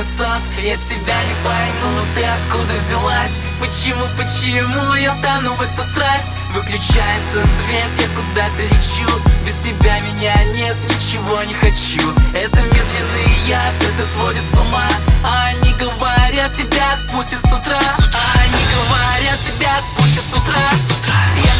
пылесос. Я себя не пойму, ты откуда взялась? Почему я тону в эту страсть? Выключается свет, я куда-то лечу. Без тебя меня нет, ничего не хочу. Это медленный яд, это сводит с ума. А они говорят, тебя отпустят с утра. А они говорят, тебя отпустят с утра.